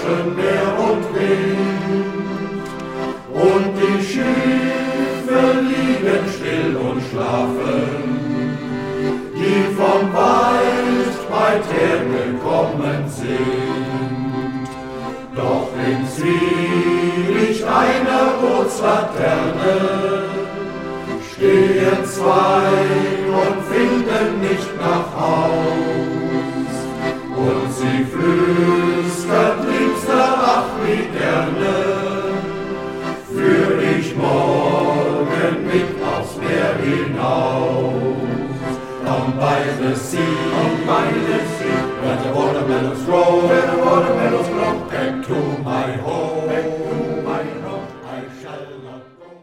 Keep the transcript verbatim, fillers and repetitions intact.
rauschen Meer und Wind. Und die Schiffe liegen still und schlafen, die vom Wald weit hergekommen sind. Doch im Zwielicht einer Bootslaterne stehen zwei und finden nicht nach Haus. Und sie flüstert, Liebster, ach wie gerne, führ ich morgen mit aufs Meer hinaus. Down by the sea, down by the sea, where the watermelons grow, where the watermelons grow. Back to my home, back to my home, I shall not go.